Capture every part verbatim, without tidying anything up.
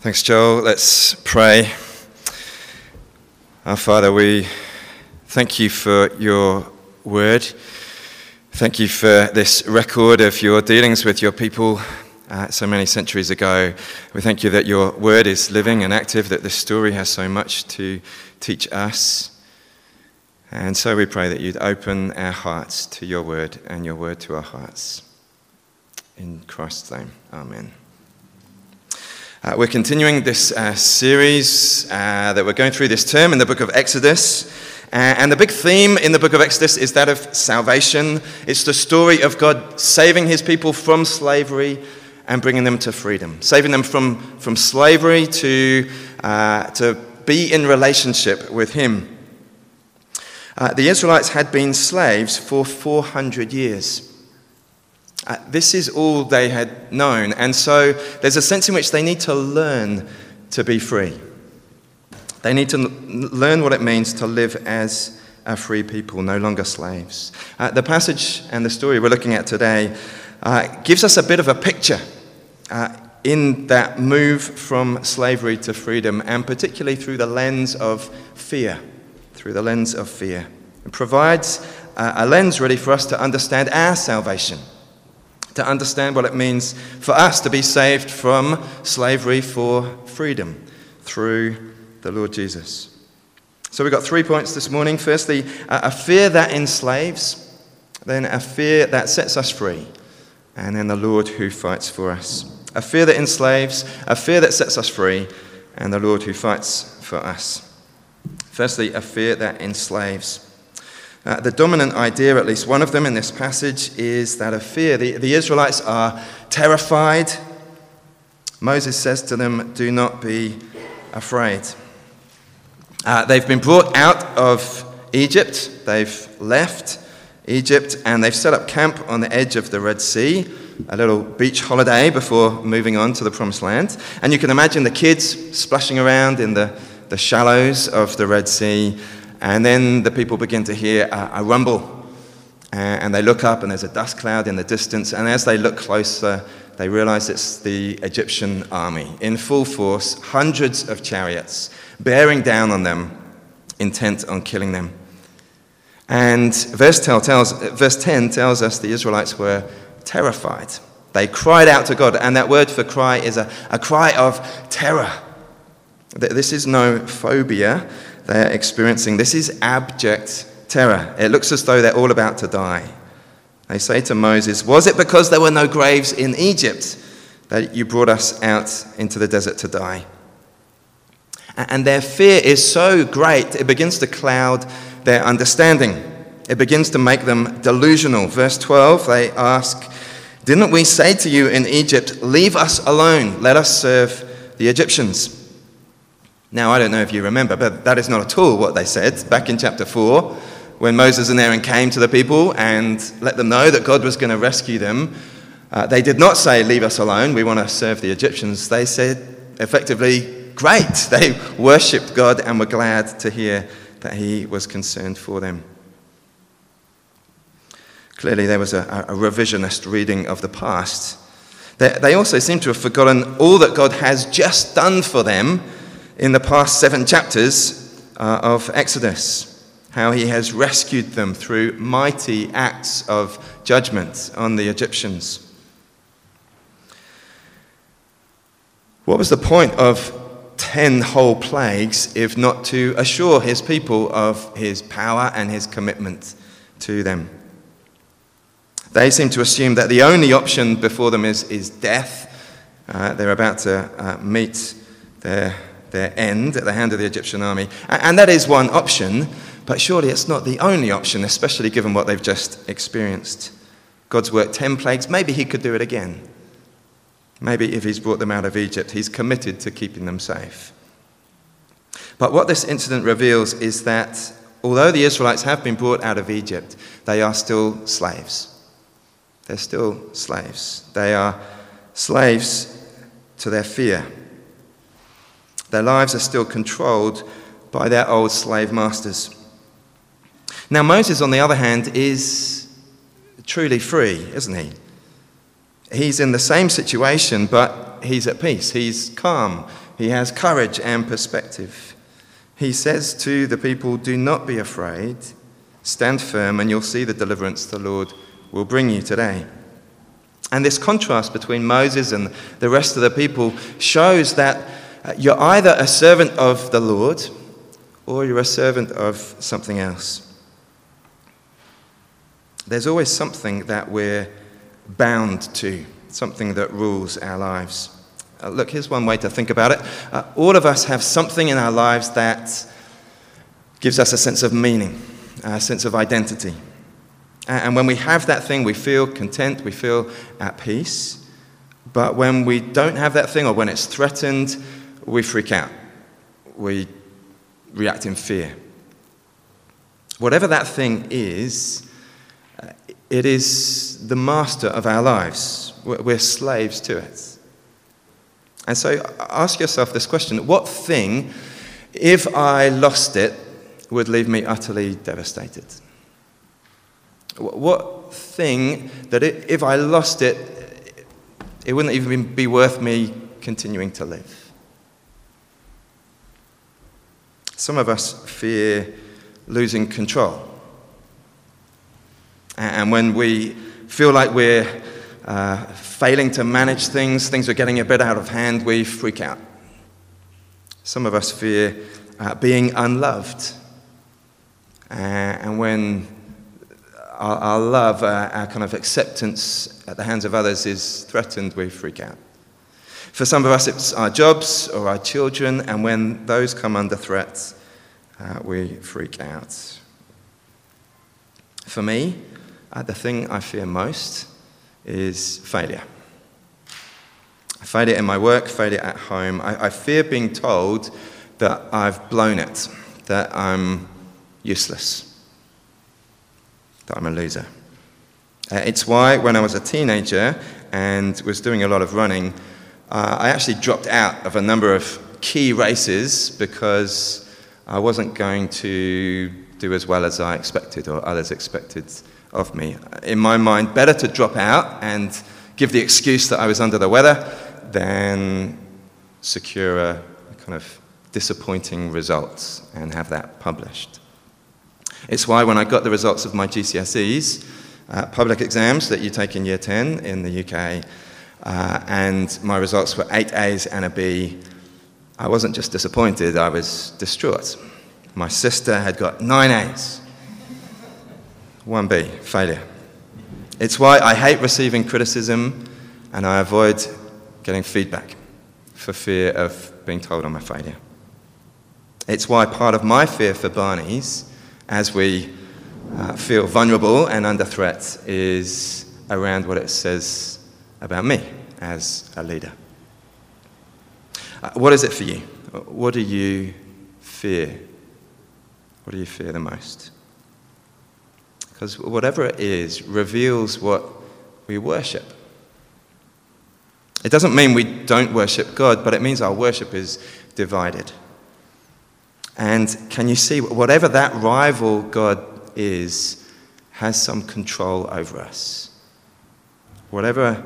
Thanks, Joel. Let's pray. Our Father, we thank you for your word. Thank you for this record of your dealings with your people uh, so many centuries ago. We thank you that your word is living and active, that this story has so much to teach us. And so we pray that you'd open our hearts to your word and your word to our hearts. In Christ's name, amen. Uh, we're continuing this uh, series uh, that we're going through this term in the book of Exodus. Uh, and the big theme in the book of Exodus is that of salvation. It's the story of God saving his people from slavery and bringing them to freedom. Saving them from, from slavery to, uh, to be in relationship with him. Uh, the Israelites had been slaves for four hundred years. Uh, this is all they had known, and so there's a sense in which they need to learn to be free. They need to n- learn what it means to live as a free people, no longer slaves. Uh, the passage and the story we're looking at today uh, gives us a bit of a picture uh, in that move from slavery to freedom, and particularly through the lens of fear, through the lens of fear. It provides uh, a lens really for us to understand our salvation, to understand what it means for us to be saved from slavery for freedom through the Lord Jesus. So we've got three points this morning. Firstly, a fear that enslaves, then a fear that sets us free, and then the Lord who fights for us. A fear that enslaves, a fear that sets us free, and the Lord who fights for us. Firstly, a fear that enslaves. Uh, the dominant idea, at least one of them in this passage, is that of fear. The, the Israelites are terrified. Moses says to them, "Do not be afraid." Uh, they've been brought out of Egypt. They've left Egypt and they've set up camp on the edge of the Red Sea, a little beach holiday before moving on to the Promised Land. And you can imagine the kids splashing around in the, the shallows of the Red Sea. And then the people begin to hear a, a rumble, uh, and they look up and there's a dust cloud in the distance, and as they look closer, they realize it's the Egyptian army in full force, hundreds of chariots bearing down on them, intent on killing them. And verse ten tells, verse ten tells us the Israelites were terrified. They cried out to God, and that word for cry is a, a cry of terror. This is no phobia they're experiencing. This is abject terror. It looks as though they're all about to die. They say to Moses, "Was it because there were no graves in Egypt that you brought us out into the desert to die?" And their fear is so great, it begins to cloud their understanding. It begins to make them delusional. Verse twelve, they ask, "Didn't we say to you in Egypt, 'Leave us alone, let us serve the Egyptians'?" Now, I don't know if you remember, but that is not at all what they said back in chapter four, when Moses and Aaron came to the people and let them know that God was going to rescue them. Uh, they did not say, "Leave us alone, we want to serve the Egyptians." They said, effectively, great. They worshipped God and were glad to hear that he was concerned for them. Clearly, there was a, a revisionist reading of the past. They, they also seem to have forgotten all that God has just done for them in the past seven chapters uh, of Exodus, how he has rescued them through mighty acts of judgment on the Egyptians. What was the point of ten whole plagues if not to assure his people of his power and his commitment to them? They seem to assume that the only option before them is, is death. Uh, they're about to uh, meet their their end at the hand of the Egyptian army. And that is one option, but surely it's not the only option, especially given what they've just experienced. God's worked ten plagues. Maybe he could do it again. Maybe if he's brought them out of Egypt, he's committed to keeping them safe. But what this incident reveals is that although the Israelites have been brought out of Egypt, they are still slaves. They're still slaves. They are slaves to their fear. Their lives are still controlled by their old slave masters. Now, Moses, on the other hand, is truly free, isn't he? He's in the same situation, but he's at peace. He's calm. He has courage and perspective. He says to the people, do not be afraid. Stand firm and you'll see the deliverance the Lord will bring you today. And this contrast between Moses and the rest of the people shows that you're either a servant of the Lord or you're a servant of something else. There's always something that we're bound to, something that rules our lives. Uh, look, here's one way to think about it. Uh, all of us have something in our lives that gives us a sense of meaning, a sense of identity. And when we have that thing, we feel content, we feel at peace. But when we don't have that thing, or when it's threatened, we freak out. We react in fear. Whatever that thing is, it is the master of our lives. We're slaves to it. And so ask yourself this question: what thing, if I lost it, would leave me utterly devastated? What thing that it, if I lost it, it wouldn't even be worth me continuing to live? Some of us fear losing control. And when we feel like we're uh, failing to manage things, things are getting a bit out of hand, we freak out. Some of us fear uh, being unloved. Uh, and when our, our love, uh, our kind of acceptance at the hands of others is threatened, we freak out. For some of us, it's our jobs or our children, and when those come under threat, uh, we freak out. For me, uh, the thing I fear most is failure. Failure in my work, failure at home. I, I fear being told that I've blown it, that I'm useless, that I'm a loser. Uh, it's why when I was a teenager and was doing a lot of running, uh, I actually dropped out of a number of key races because I wasn't going to do as well as I expected or others expected of me. In my mind, better to drop out and give the excuse that I was under the weather than secure a kind of disappointing result and have that published. It's why when I got the results of my G C S Es, uh, public exams that you take in year ten in the U K, uh, and my results were eight A's and a B, I wasn't just disappointed, I was distraught. My sister had got nine A's, one B, failure. It's why I hate receiving criticism and I avoid getting feedback for fear of being told I'm a failure. It's why part of my fear for Barney's, as we uh, feel vulnerable and under threat, is around what it says about me as a leader. Uh, what is it for you? What do you fear? What do you fear the most? Because whatever it is reveals what we worship. It doesn't mean we don't worship God, but it means our worship is divided. And can you see, whatever that rival God is, has some control over us. Whatever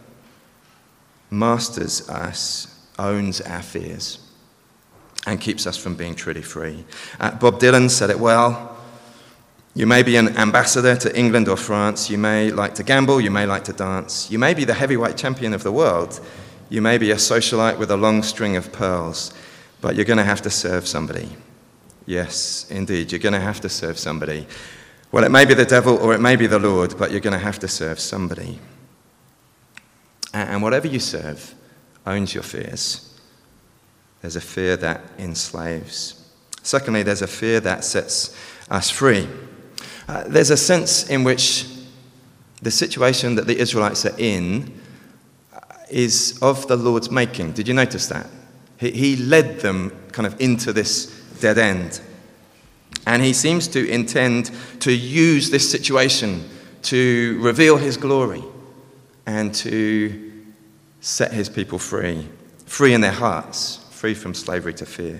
masters us owns our fears and keeps us from being truly free. Uh, Bob Dylan said it well. You may be an ambassador to England or France. You may like to gamble. You may like to dance. You may be the heavyweight champion of the world. You may be a socialite with a long string of pearls. But you're going to have to serve somebody. Yes, indeed, you're going to have to serve somebody. Well, it may be the devil or it may be the Lord, but you're going to have to serve somebody. And whatever you serve owns your fears. There's a fear that enslaves. Secondly, there's a fear that sets us free. Uh, there's a sense in which the situation that the Israelites are in is of the Lord's making. Did you notice that? He, he led them kind of into this dead end. And he seems to intend to use this situation to reveal his glory and to set his people free, free in their hearts, free from slavery to fear.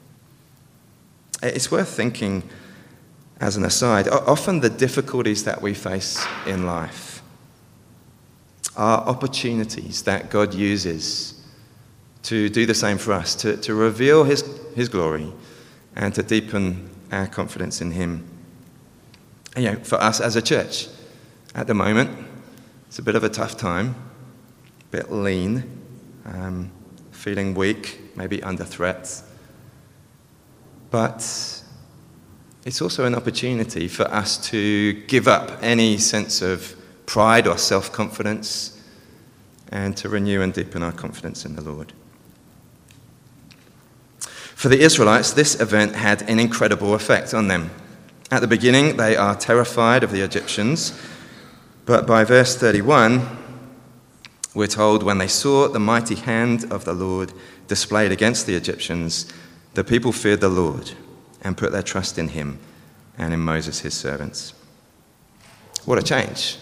It's worth thinking, as an aside, often the difficulties that we face in life are opportunities that God uses to do the same for us, to, to reveal his, his glory and to deepen our confidence in him. And, you know, for us as a church, at the moment, it's a bit of a tough time, a bit lean, um, feeling weak, maybe under threat. But it's also an opportunity for us to give up any sense of pride or self-confidence and to renew and deepen our confidence in the Lord. For the Israelites, this event had an incredible effect on them. At the beginning, they are terrified of the Egyptians, but by verse thirty-one, we're told, when they saw the mighty hand of the Lord displayed against the Egyptians, the people feared the Lord and put their trust in him and in Moses, his servants. What a change.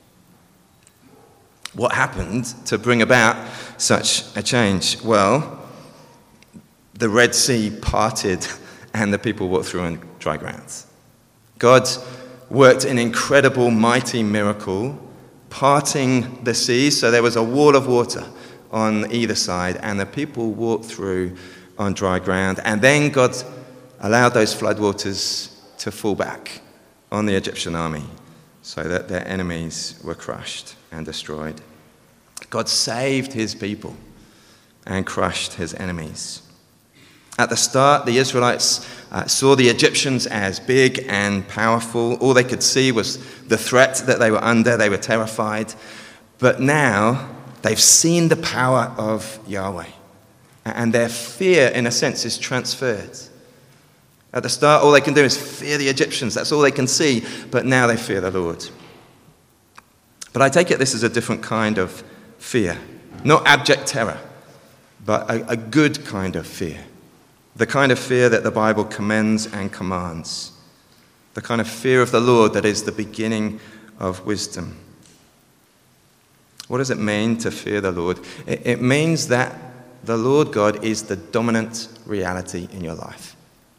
What happened to bring about such a change? Well, the Red Sea parted and the people walked through on dry ground. God worked an incredible, mighty miracle, parting the sea, so there was a wall of water on either side, and the people walked through on dry ground. And then God allowed those floodwaters to fall back on the Egyptian army so that their enemies were crushed and destroyed. God saved his people and crushed his enemies. At the start, the Israelites uh, saw the Egyptians as big and powerful. All they could see was the threat that they were under. They were terrified. But now they've seen the power of Yahweh. And their fear, in a sense, is transferred. At the start, all they can do is fear the Egyptians. That's all they can see. But now they fear the Lord. But I take it this is a different kind of fear. Not abject terror, but a, a good kind of fear. The kind of fear that the Bible commends and commands. The kind of fear of the Lord that is the beginning of wisdom. What does it mean to fear the Lord? It, it means that the Lord God is the dominant reality in your life.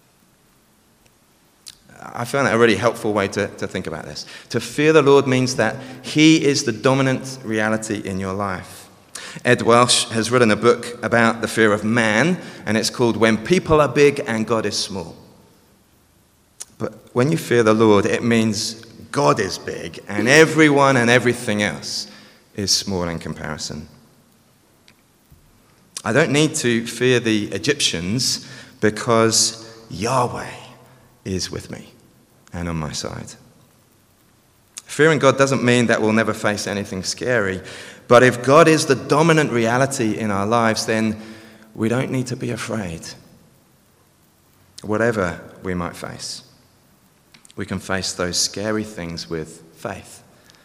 I found that a really helpful way to, to think about this. To fear the Lord means that he is the dominant reality in your life. Ed Welsh has written a book about the fear of man, and it's called When People Are Big and God is Small. But when you fear the Lord, it means God is big and everyone and everything else is small in comparison. I don't need to fear the Egyptians because Yahweh is with me and on my side. Fearing God doesn't mean that we'll never face anything scary. But if God is the dominant reality in our lives, then we don't need to be afraid. Whatever we might face, we can face those scary things with faith.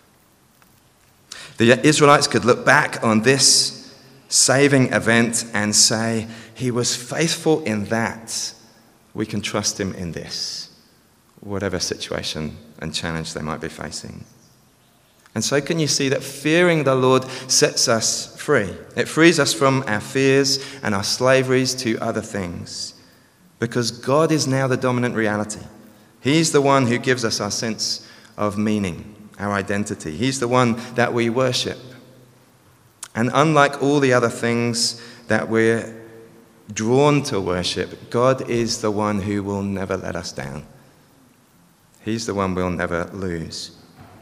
The Israelites could look back on this saving event and say, he was faithful in that. We can trust him in this, whatever situation and challenge they might be facing. And so can you see that fearing the Lord sets us free? It frees us from our fears and our slaveries to other things. Because God is now the dominant reality. He's the one who gives us our sense of meaning, our identity. He's the one that we worship. And unlike all the other things that we're drawn to worship, God is the one who will never let us down. He's the one we'll never lose.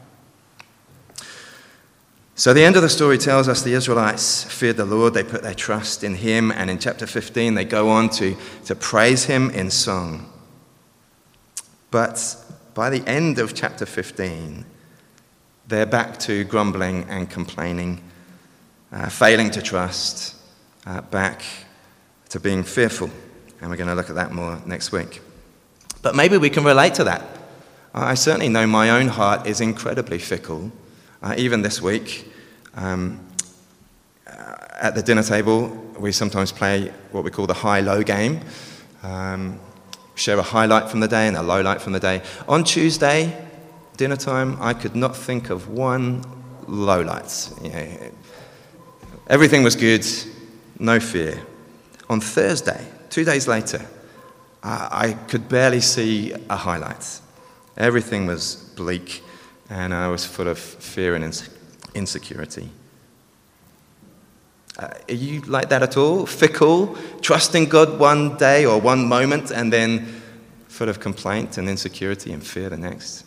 So the end of the story tells us the Israelites feared the Lord. They put their trust in him. And in chapter fifteen, they go on to, to praise him in song. But by the end of chapter fifteen, they're back to grumbling and complaining, uh, failing to trust, uh, back to being fearful. And we're going to look at that more next week. But maybe we can relate to that. I certainly know my own heart is incredibly fickle. Uh, even this week, um, uh, at the dinner table, we sometimes play what we call the high-low game. Um, share a highlight from the day and a low light from the day. On Tuesday, dinner time, I could not think of one low light. You know, everything was good, no fear. On Thursday, two days later, uh, I could barely see a highlight. Everything was bleak. And I was full of fear and insecurity. Uh, are you like that at all? Fickle, trusting God one day or one moment and then full of complaint and insecurity and fear the next?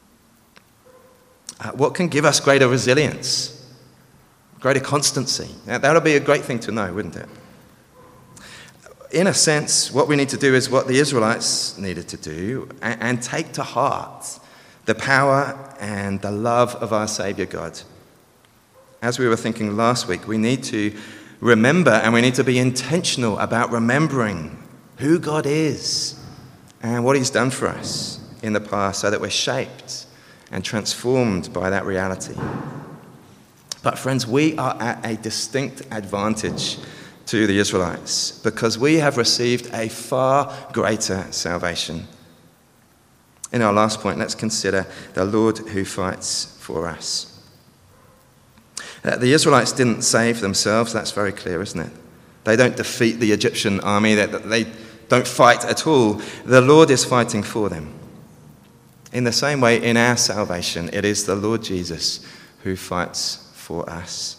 Uh, what can give us greater resilience, greater constancy? Now, that would be a great thing to know, wouldn't it? In a sense, what we need to do is what the Israelites needed to do and, and take to heart the power and the love of our Saviour God. As we were thinking last week, we need to remember and we need to be intentional about remembering who God is and what he's done for us in the past so that we're shaped and transformed by that reality. But friends, we are at a distinct advantage to the Israelites because we have received a far greater salvation. In our last point, let's consider the Lord who fights for us. Uh, the Israelites didn't save themselves, that's very clear, isn't it? They don't defeat the Egyptian army, they, they don't fight at all. The Lord is fighting for them. In the same way, in our salvation, it is the Lord Jesus who fights for us.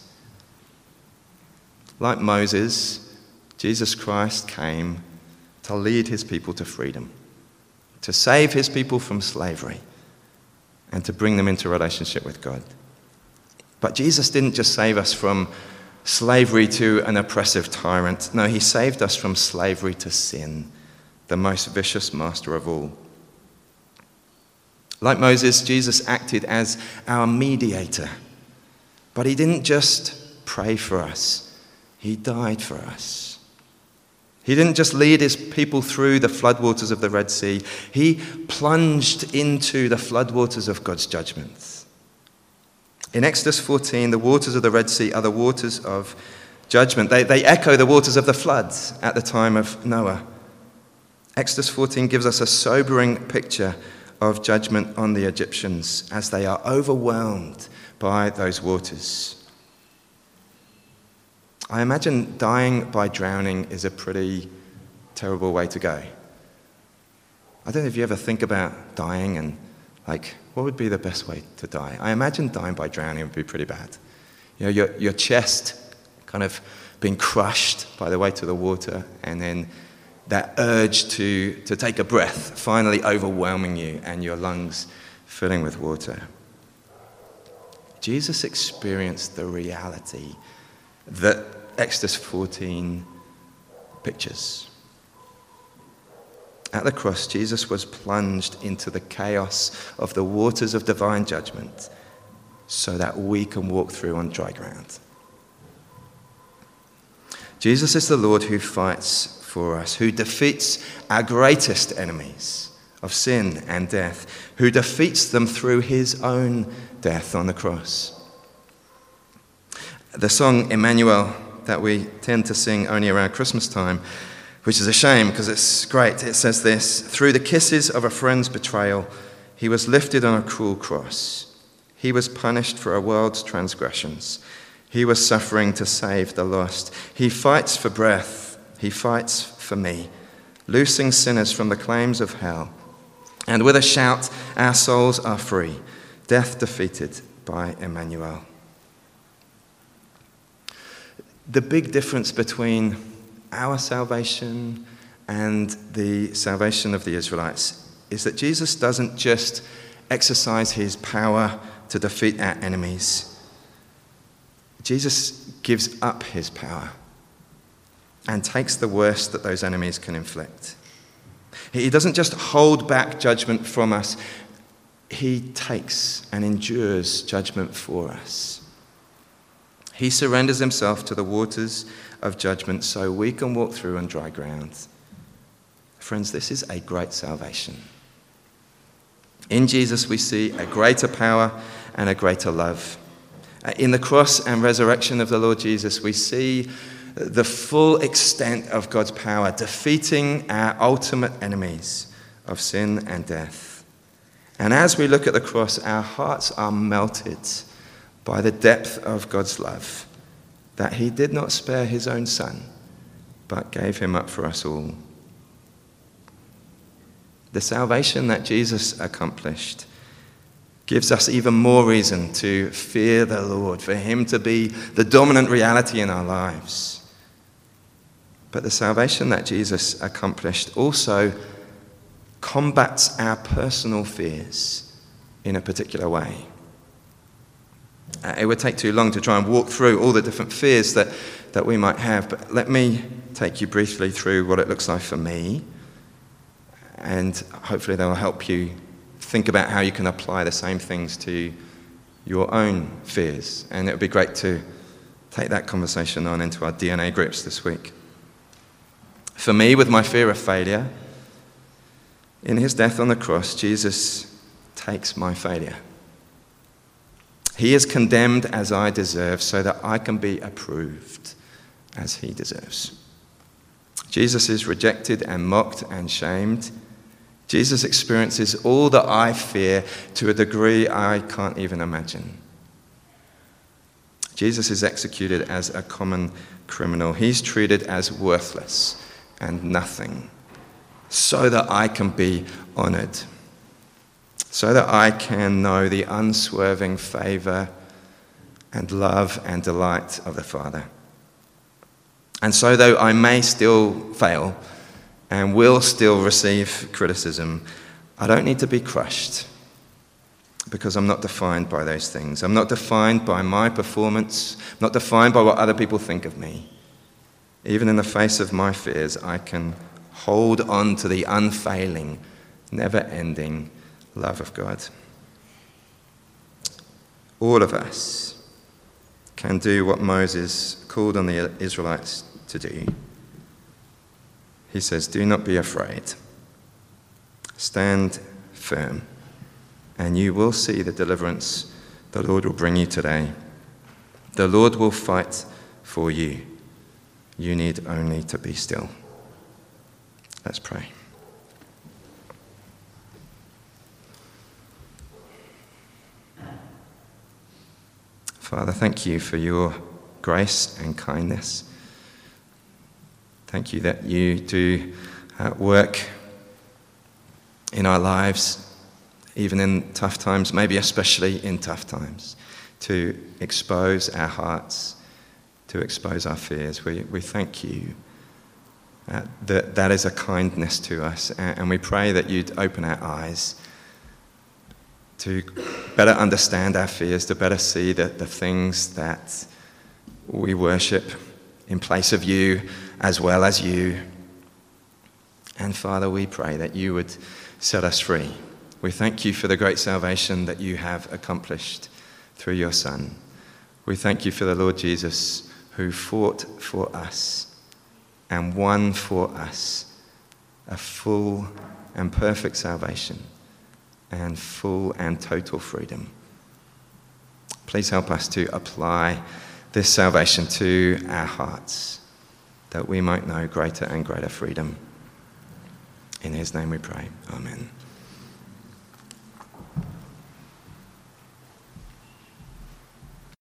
Like Moses, Jesus Christ came to lead his people to freedom, to save his people from slavery, and to bring them into relationship with God. But Jesus didn't just save us from slavery to an oppressive tyrant. No, he saved us from slavery to sin, the most vicious master of all. Like Moses, Jesus acted as our mediator. But he didn't just pray for us. He died for us. He didn't just lead his people through the floodwaters of the Red Sea. He plunged into the floodwaters of God's judgment. In Exodus fourteen, the waters of the Red Sea are the waters of judgment. They, they echo the waters of the floods at the time of Noah. Exodus fourteen gives us a sobering picture of judgment on the Egyptians as they are overwhelmed by those waters. I imagine dying by drowning is a pretty terrible way to go. I don't know if you ever think about dying and, like, what would be the best way to die? I imagine dying by drowning would be pretty bad. You know, your, your chest kind of being crushed by the weight of the water, and then that urge to, to take a breath finally overwhelming you and your lungs filling with water. Jesus experienced the reality that Exodus fourteen pictures. At the cross, Jesus was plunged into the chaos of the waters of divine judgment so that we can walk through on dry ground. Jesus is the Lord who fights for us, who defeats our greatest enemies of sin and death, who defeats them through his own death on the cross. The song Emmanuel that we tend to sing only around Christmas time, which is a shame because it's great. It says this: through the kisses of a friend's betrayal, he was lifted on a cruel cross. He was punished for a world's transgressions. He was suffering to save the lost. He fights for breath. He fights for me, loosing sinners from the claims of hell. And with a shout, our souls are free, death defeated by Emmanuel. The big difference between our salvation and the salvation of the Israelites is that Jesus doesn't just exercise his power to defeat our enemies. Jesus gives up his power and takes the worst that those enemies can inflict. He doesn't just hold back judgment from us, he takes and endures judgment for us. He surrenders himself to the waters of judgment so we can walk through on dry ground. Friends, this is a great salvation. In Jesus, we see a greater power and a greater love. In the cross and resurrection of the Lord Jesus, we see the full extent of God's power, defeating our ultimate enemies of sin and death. And as we look at the cross, our hearts are melted by the depth of God's love, that he did not spare his own son, but gave him up for us all. The salvation that Jesus accomplished gives us even more reason to fear the Lord, for him to be the dominant reality in our lives. But the salvation that Jesus accomplished also combats our personal fears in a particular way. Uh, it would take too long to try and walk through all the different fears that, that we might have, but let me take you briefly through what it looks like for me, and hopefully they will help you think about how you can apply the same things to your own fears. And it would be great to take that conversation on into our D N A groups this week. For me, with my fear of failure, in his death on the cross, Jesus takes my failure. He is condemned as I deserve so that I can be approved as he deserves. Jesus is rejected and mocked and shamed. Jesus experiences all that I fear to a degree I can't even imagine. Jesus is executed as a common criminal. He's treated as worthless and nothing, so that I can be honored, so that I can know the unswerving favor and love and delight of the Father. And so though I may still fail and will still receive criticism, I don't need to be crushed, because I'm not defined by those things. I'm not defined by my performance. I'm not defined by what other people think of me. Even in the face of my fears, I can hold on to the unfailing, never-ending love of God. All of us can do what Moses called on the Israelites to do. He says, "Do not be afraid. Stand firm, and you will see the deliverance the Lord will bring you today. The Lord will fight for you. You need only to be still." Let's pray. Father, thank you for your grace and kindness. Thank you that you do uh, work in our lives, even in tough times, maybe especially in tough times, to expose our hearts, to expose our fears. We, we thank you uh, that that is a kindness to us, and, and we pray that you'd open our eyes to better understand our fears, to better see the, the things that we worship in place of you as well as you. And Father, we pray that you would set us free. We thank you for the great salvation that you have accomplished through your Son. We thank you for the Lord Jesus, who fought for us and won for us a full and perfect salvation and full and total freedom. Please help us to apply this salvation to our hearts, that we might know greater and greater freedom. In his name we pray. Amen.